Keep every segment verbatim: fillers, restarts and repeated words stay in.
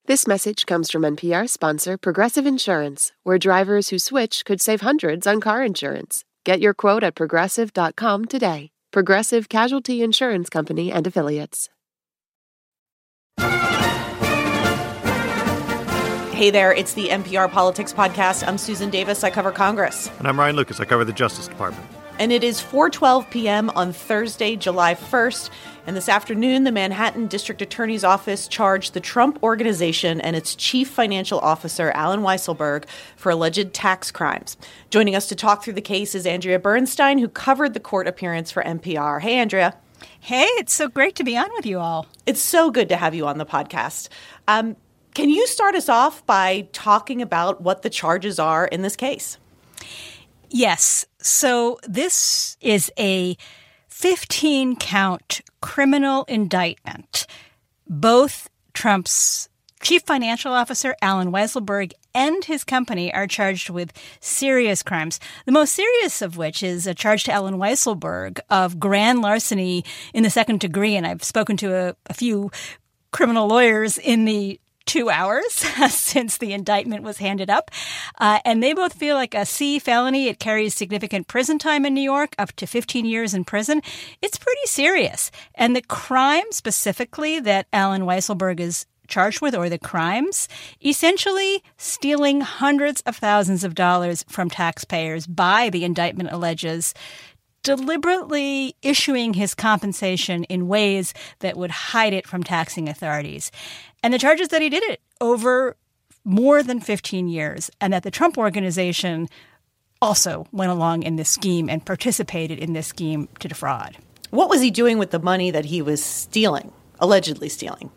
This message comes from N P R sponsor Progressive Insurance, where drivers who switch could save hundreds on car insurance. Get your quote at progressive dot com today. Progressive Casualty Insurance Company and Affiliates. Hey there, it's the N P R Politics Podcast. I'm Susan Davis. I cover Congress. And I'm Ryan Lucas. I cover the Justice Department. And it is four twelve p.m. on Thursday, July first. And this afternoon, the Manhattan District Attorney's Office charged the Trump Organization and its chief financial officer, Allen Weisselberg, for alleged tax crimes. Joining us to talk through the case is Andrea Bernstein, who covered the court appearance for N P R. Hey, Andrea. Hey, it's so great to be on with you all. It's so good to have you on the podcast. Um, can you start us off by talking about what the charges are in this case? Yes. So this is a fifteen-count criminal indictment. Both Trump's chief financial officer, Allen Weisselberg, and his company are charged with serious crimes, the most serious of which is a charge to Allen Weisselberg of grand larceny in the second degree. And I've spoken to a, a few criminal lawyers in the two hours since the indictment was handed up. Uh, and they both feel like a C felony. It carries significant prison time in New York, up to fifteen years in prison. It's pretty serious. And the crime specifically that Allen Weisselberg is charged with, or the crimes, essentially stealing hundreds of thousands of dollars from taxpayers by, the indictment alleges, deliberately issuing his compensation in ways that would hide it from taxing authorities. And the charge is that he did it over more than fifteen years, and that the Trump Organization also went along in this scheme and participated in this scheme to defraud. What was he doing with the money that he was stealing, allegedly stealing?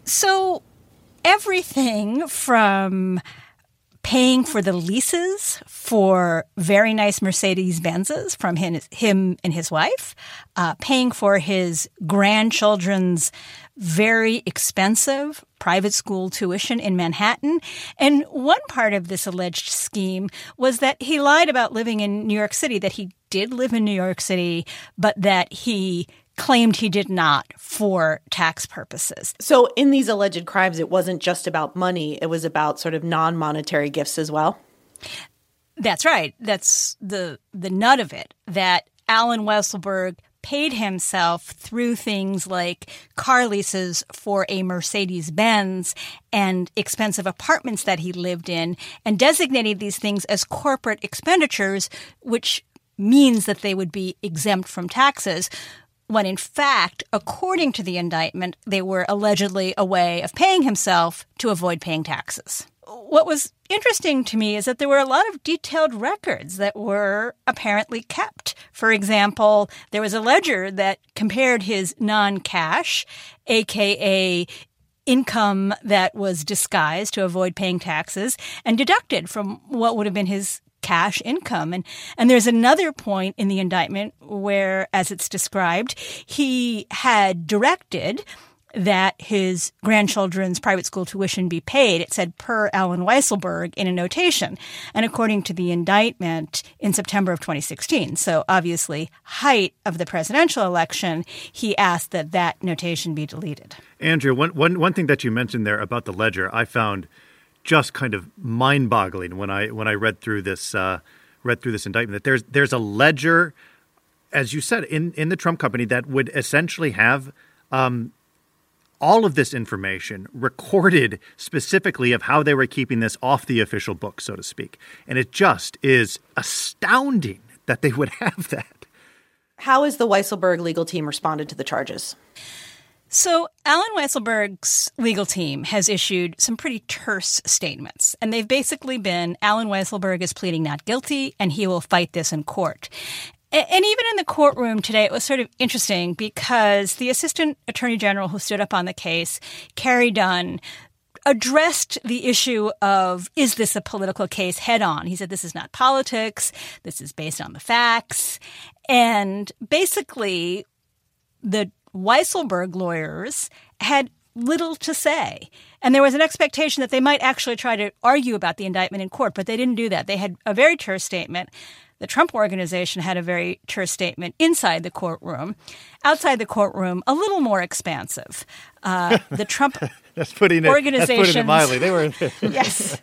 So everything from paying for the leases for very nice Mercedes-Benzes from him, him and his wife, uh, paying for his grandchildren's very expensive private school tuition in Manhattan. And one part of this alleged scheme was that he lied about living in New York City, that he did live in New York City, but that he claimed he did not for tax purposes. So in these alleged crimes, it wasn't just about money. It was about sort of non-monetary gifts as well? That's right. That's the the nut of it, that Allen Weisselberg paid himself through things like car leases for a Mercedes-Benz and expensive apartments that he lived in, and designated these things as corporate expenditures, which means that they would be exempt from taxes, when in fact, according to the indictment, they were allegedly a way of paying himself to avoid paying taxes. What was interesting to me is that there were a lot of detailed records that were apparently kept. For example, there was a ledger that compared his non-cash, a k a income that was disguised to avoid paying taxes, and deducted from what would have been his cash income. And and there's another point in the indictment where, as it's described, he had directed that his grandchildren's private school tuition be paid. It said per Allen Weisselberg in a notation. And according to the indictment, in September of twenty sixteen, so obviously height of the presidential election, he asked that that notation be deleted. Andrea, one, one, one thing that you mentioned there about the ledger, I found just kind of mind-boggling when I when I read through this uh, read through this indictment, that there's there's a ledger, as you said, in, in the Trump company that would essentially have um, all of this information recorded specifically of how they were keeping this off the official book, so to speak. And it just is astounding that they would have that. How has the Weisselberg legal team responded to the charges? So Allen Weisselberg's legal team has issued some pretty terse statements, and they've basically been, Allen Weisselberg is pleading not guilty, and he will fight this in court. And even in the courtroom today, it was sort of interesting because the assistant attorney general who stood up on the case, Carrie Dunn, addressed the issue of, is this a political case, head on. He said, this is not politics. This is based on the facts. And basically, the Weisselberg lawyers had little to say. And there was an expectation that they might actually try to argue about the indictment in court, but they didn't do that. They had a very terse statement. The Trump Organization had a very terse statement inside the courtroom. Outside the courtroom, a little more expansive. Uh, the Trump that's putting it, Organization's... That's putting it mildly. They were... Yes.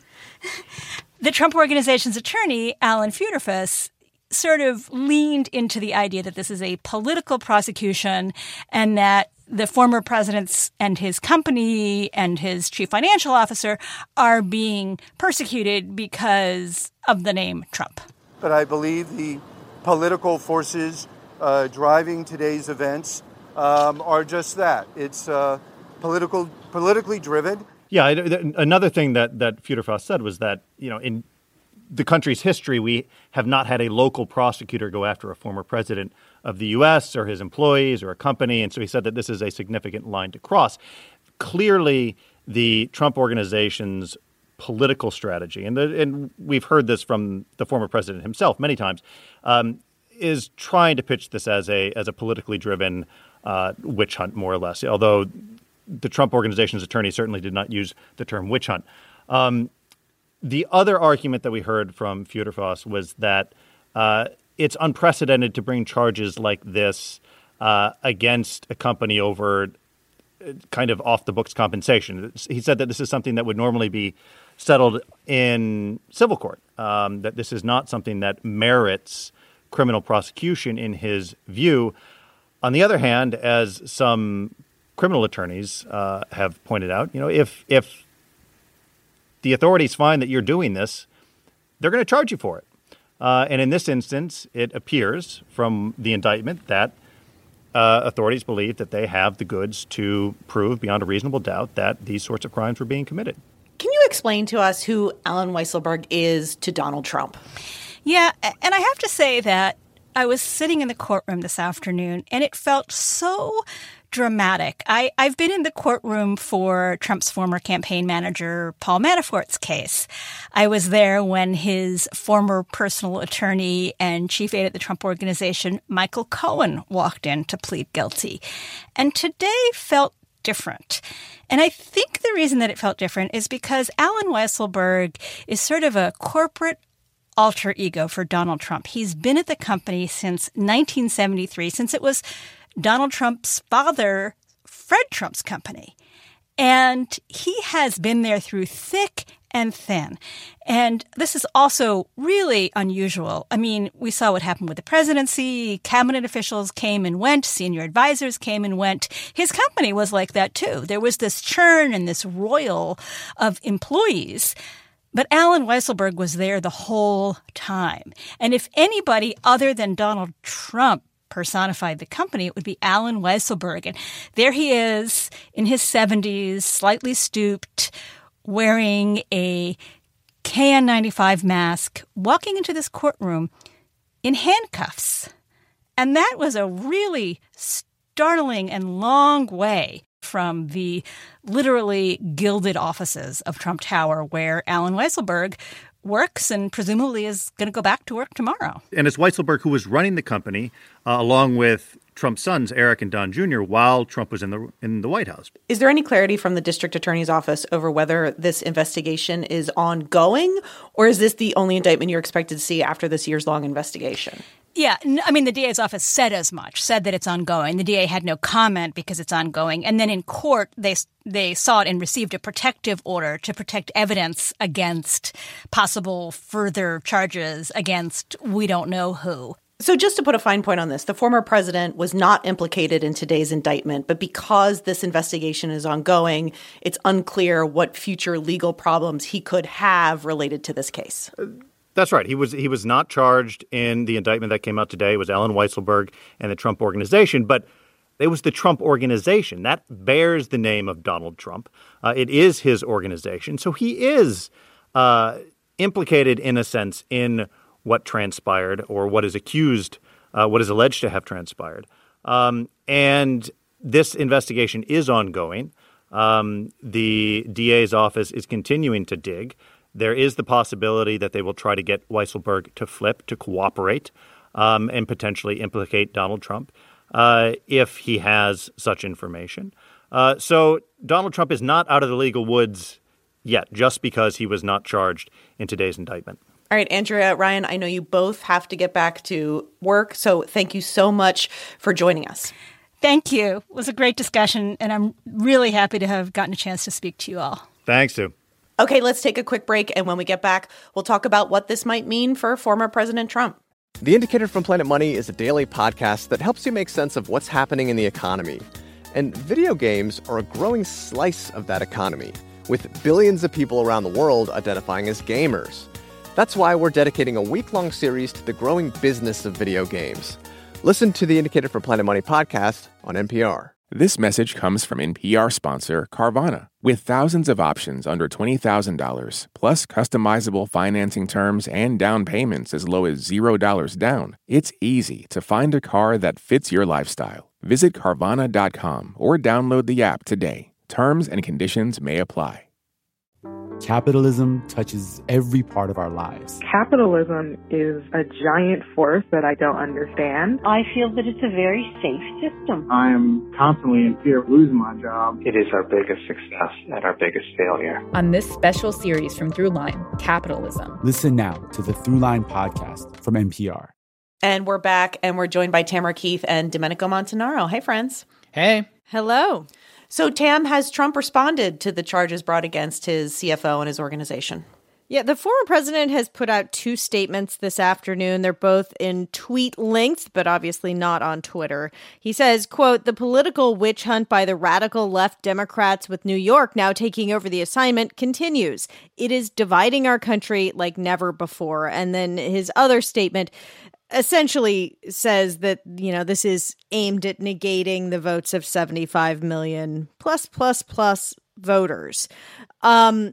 The Trump Organization's attorney, Alan Futerfas, sort of leaned into the idea that this is a political prosecution and that the former president and his company and his chief financial officer are being persecuted because of the name Trump. But I believe the political forces uh, driving today's events um, are just that. It's uh, political, politically driven. Yeah, another thing that, that Futerfas said was that, you know, in the country's history, we have not had a local prosecutor go after a former president of the U S or his employees or a company. And so he said that this is a significant line to cross. Clearly, the Trump Organization's political strategy, and, the, and we've heard this from the former president himself many times, um, is trying to pitch this as a as a politically driven uh, witch hunt, more or less, although the Trump Organization's attorney certainly did not use the term witch hunt. Um, the other argument that we heard from Futerfas was that uh, it's unprecedented to bring charges like this uh, against a company over kind of off-the-books compensation. He said that this is something that would normally be settled in civil court, um, that this is not something that merits criminal prosecution in his view. On the other hand, as some criminal attorneys uh, have pointed out, you know, if if the authorities find that you're doing this, they're going to charge you for it. Uh, and in this instance, it appears from the indictment that uh, authorities believe that they have the goods to prove beyond a reasonable doubt that these sorts of crimes were being committed. Can you explain to us who Allen Weisselberg is to Donald Trump? Yeah, and I have to say that I was sitting in the courtroom this afternoon, and it felt so dramatic. I, I've been in the courtroom for Trump's former campaign manager, Paul Manafort's case. I was there when his former personal attorney and chief aide at the Trump Organization, Michael Cohen, walked in to plead guilty. And today felt different. And I think the reason that it felt different is because Allen Weisselberg is sort of a corporate alter ego for Donald Trump. He's been at the company since nineteen seventy-three, since it was Donald Trump's father, Fred Trump's company. And he has been there through thick and thin. And this is also really unusual. I mean, we saw what happened with the presidency. Cabinet officials came and went. Senior advisors came and went. His company was like that, too. There was this churn and this roil of employees. But Allen Weisselberg was there the whole time. And if anybody other than Donald Trump personified the company, it would be Allen Weisselberg. And there he is in his seventies, slightly stooped, wearing a K N ninety-five mask, walking into this courtroom in handcuffs. And that was a really startling and long way from the literally gilded offices of Trump Tower, where Allen Weisselberg works and presumably is going to go back to work tomorrow. And it's Weisselberg who was running the company uh, along with Trump's sons, Eric and Don Junior, while Trump was in the in the White House. Is there any clarity from the district attorney's office over whether this investigation is ongoing, or is this the only indictment you're expected to see after this years-long investigation? Yeah, I mean, the D A's office said as much, said that it's ongoing. The D A had no comment because it's ongoing. And then in court, they they sought and received a protective order to protect evidence against possible further charges against we don't know who. So just to put a fine point on this, the former president was not implicated in today's indictment, but because this investigation is ongoing, it's unclear what future legal problems he could have related to this case. Uh, That's right. He was he was not charged in the indictment that came out today. It was Allen Weisselberg and the Trump Organization, but it was the Trump Organization. That bears the name of Donald Trump. Uh, it is his organization. So he is uh, implicated in a sense in what transpired or what is accused, uh, what is alleged to have transpired. Um, and this investigation is ongoing. Um, the D A's office is continuing to dig. There is the possibility that they will try to get Weisselberg to flip, to cooperate, um, and potentially implicate Donald Trump uh, if he has such information. Uh, so Donald Trump is not out of the legal woods yet, just because he was not charged in today's indictment. All right, Andrea, Ryan, I know you both have to get back to work, so thank you so much for joining us. Thank you. It was a great discussion, and I'm really happy to have gotten a chance to speak to you all. Thanks, Sue. Okay, let's take a quick break, and when we get back, we'll talk about what this might mean for former President Trump. The Indicator from Planet Money is a daily podcast that helps you make sense of what's happening in the economy. And video games are a growing slice of that economy, with billions of people around the world identifying as gamers. That's why we're dedicating a week-long series to the growing business of video games. Listen to the Indicator from Planet Money podcast on N P R. This message comes from N P R sponsor Carvana. With thousands of options under twenty thousand dollars, plus customizable financing terms and down payments as low as zero dollars down, it's easy to find a car that fits your lifestyle. Visit Carvana dot com or download the app today. Terms and conditions may apply. Capitalism touches every part of our lives. Capitalism is a giant force that I don't understand. I feel that it's a very safe system. I am constantly in fear of losing my job. It is our biggest success and our biggest failure. On this special series from Throughline, Capitalism. Listen now to the Throughline podcast from N P R. And we're back, and we're joined by Tamara Keith and Domenico Montanaro. Hey, friends. Hey. Hello. So, Tam, has Trump responded to the charges brought against his C F O and his organization? Yeah, the former president has put out two statements this afternoon. They're both in tweet length, but obviously not on Twitter. He says, quote, "The political witch hunt by the radical left Democrats with New York now taking over the assignment continues. It is dividing our country like never before." And then his other statement essentially says that, you know, this is aimed at negating the votes of seventy-five million plus, plus, plus voters. Um,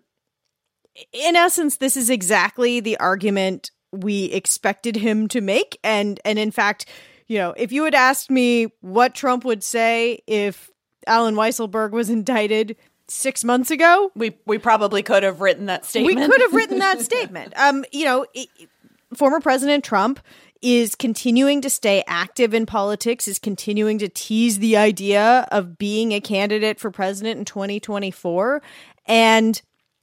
in essence, this is exactly the argument we expected him to make. And, and in fact, you know, if you had asked me what Trump would say if Allen Weisselberg was indicted six months ago, we we probably could have written that statement. We could have written that statement. Um, you know, it, former President Trump is continuing to stay active in politics, is continuing to tease the idea of being a candidate for president in twenty twenty-four. And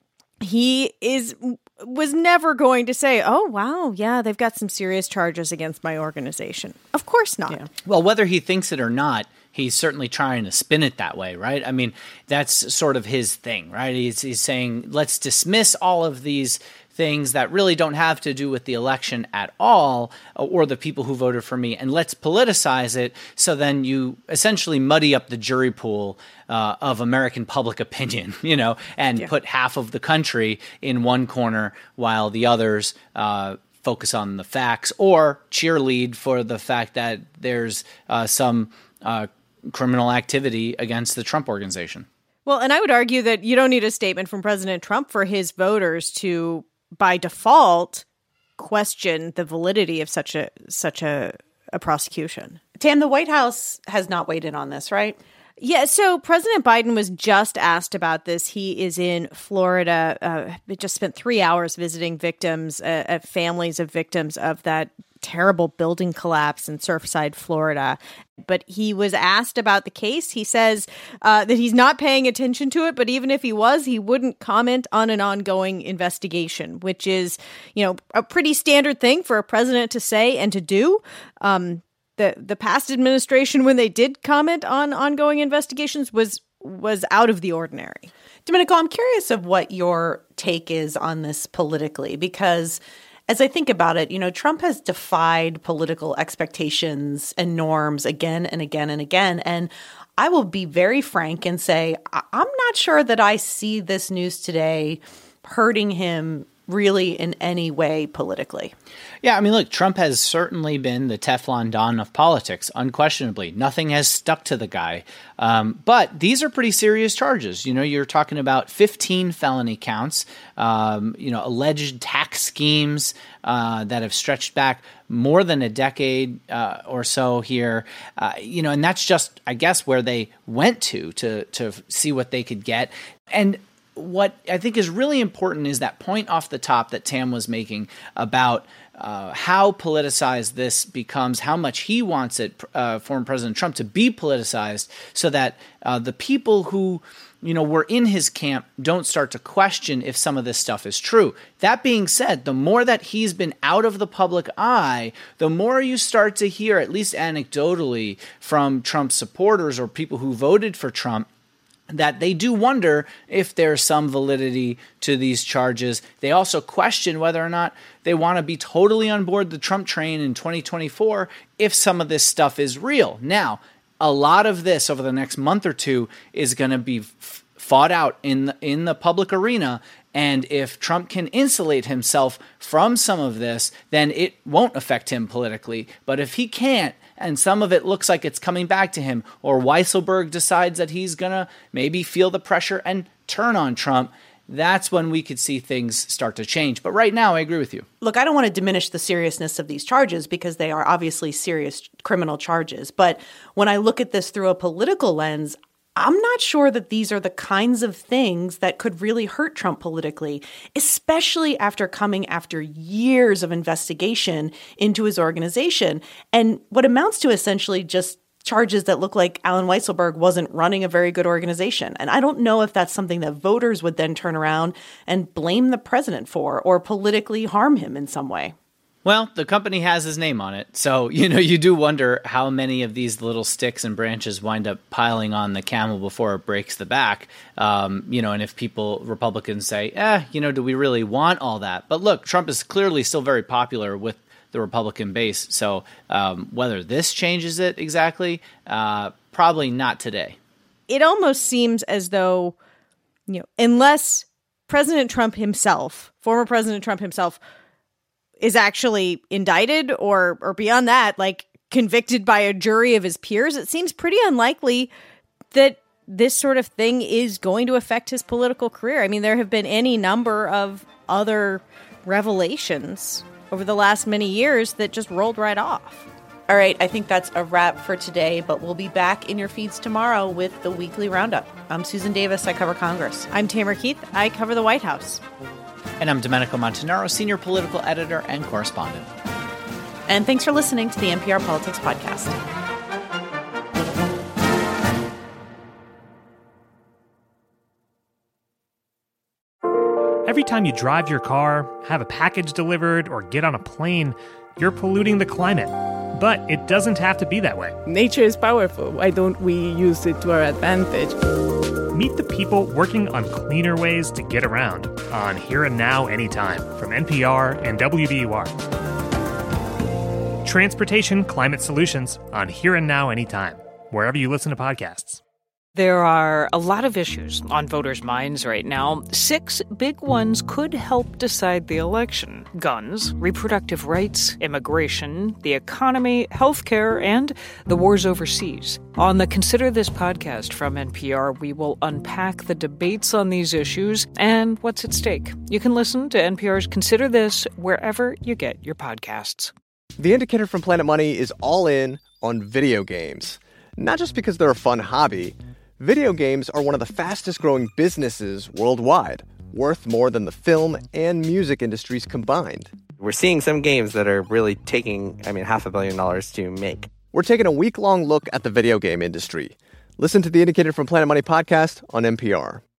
he is was never going to say, oh, wow, yeah, they've got some serious charges against my organization. Of course not. Yeah. Well, whether he thinks it or not, he's certainly trying to spin it that way, right? I mean, that's sort of his thing, right? He's, he's saying, let's dismiss all of these things that really don't have to do with the election at all, or the people who voted for me, and let's politicize it, so then you essentially muddy up the jury pool uh, of American public opinion, you know, and yeah. put half of the country in one corner while the others uh, focus on the facts or cheerlead for the fact that there's uh, some uh, criminal activity against the Trump organization. Well, and I would argue that you don't need a statement from President Trump for his voters to, by default, question the validity of such a such a, a prosecution. Tam, the White House has not weighed in on this, right? Yeah, so President Biden was just asked about this. He is in Florida. Uh, just spent three hours visiting victims, uh, uh, families of victims of that terrible building collapse in Surfside, Florida. But he was asked about the case. He says uh, that he's not paying attention to it, but even if he was, he wouldn't comment on an ongoing investigation, which is, you know, a pretty standard thing for a president to say and to do. Um, the the past administration, when they did comment on ongoing investigations, was was out of the ordinary. Domenico, I'm curious of what your take is on this politically, because as I think about it, you know, Trump has defied political expectations and norms again and again and again. And I will be very frank and say, I- I'm not sure that I see this news today hurting him really in any way politically. Yeah, I mean, look, Trump has certainly been the Teflon Don of politics, unquestionably. Nothing has stuck to the guy. Um, but these are pretty serious charges. You know, you're talking about fifteen felony counts, um, you know, alleged tax schemes uh, that have stretched back more than a decade uh, or so here. Uh, you know, and that's just, I guess, where they went to to to see what they could get. And what I think is really important is that point off the top that Tam was making about uh, how politicized this becomes, how much he wants it, uh, former President Trump, to be politicized so that uh, the people who you know, were in his camp don't start to question if some of this stuff is true. That being said, the more that he's been out of the public eye, the more you start to hear, at least anecdotally, from Trump supporters or people who voted for Trump, that they do wonder if there's some validity to these charges. They also question whether or not they want to be totally on board the Trump train in twenty twenty-four if some of this stuff is real. Now, a lot of this over the next month or two is going to be f- fought out in the, in the public arena. And if Trump can insulate himself from some of this, then it won't affect him politically. But if he can't, and some of it looks like it's coming back to him, or Weisselberg decides that he's going to maybe feel the pressure and turn on Trump, that's when we could see things start to change. But right now, I agree with you. Look, I don't want to diminish the seriousness of these charges because they are obviously serious criminal charges. But when I look at this through a political lens, I'm not sure that these are the kinds of things that could really hurt Trump politically, especially after coming after years of investigation into his organization and what amounts to essentially just charges that look like Alan Weisselberg wasn't running a very good organization. And I don't know if that's something that voters would then turn around and blame the president for or politically harm him in some way. Well, the company has his name on it. So, you know, you do wonder how many of these little sticks and branches wind up piling on the camel before it breaks the back. Um, you know, and if people, Republicans say, eh, you know, do we really want all that? But look, Trump is clearly still very popular with the Republican base. So um, whether this changes it exactly, uh, probably not today. It almost seems as though, you know, unless President Trump himself, former President Trump himself, is actually indicted or or beyond that, like convicted by a jury of his peers, it seems pretty unlikely that this sort of thing is going to affect his political career. I mean, there have been any number of other revelations over the last many years that just rolled right off. All right, I think that's a wrap for today, but we'll be back in your feeds tomorrow with the weekly roundup. I'm Susan Davis. I cover Congress. I'm Tamara Keith. I cover the White House. And I'm Domenico Montanaro, senior political editor and correspondent. And thanks for listening to the N P R Politics Podcast. Every time you drive your car, have a package delivered, or get on a plane, you're polluting the climate. But it doesn't have to be that way. Nature is powerful. Why don't we use it to our advantage? Meet the people working on cleaner ways to get around on Here and Now Anytime from N P R and W B U R. Transportation Climate Solutions on Here and Now Anytime, wherever you listen to podcasts. There are a lot of issues on voters' minds right now. Six big ones could help decide the election: guns, reproductive rights, immigration, the economy, healthcare, and the wars overseas. On the Consider This podcast from N P R, we will unpack the debates on these issues and what's at stake. You can listen to N P R's Consider This wherever you get your podcasts. The Indicator from Planet Money is all in on video games. Not just because they're a fun hobby. Video games are one of the fastest-growing businesses worldwide, worth more than the film and music industries combined. We're seeing some games that are really taking, I mean, half a billion dollars to make. We're taking a week-long look at the video game industry. Listen to the Indicator from Planet Money podcast on N P R.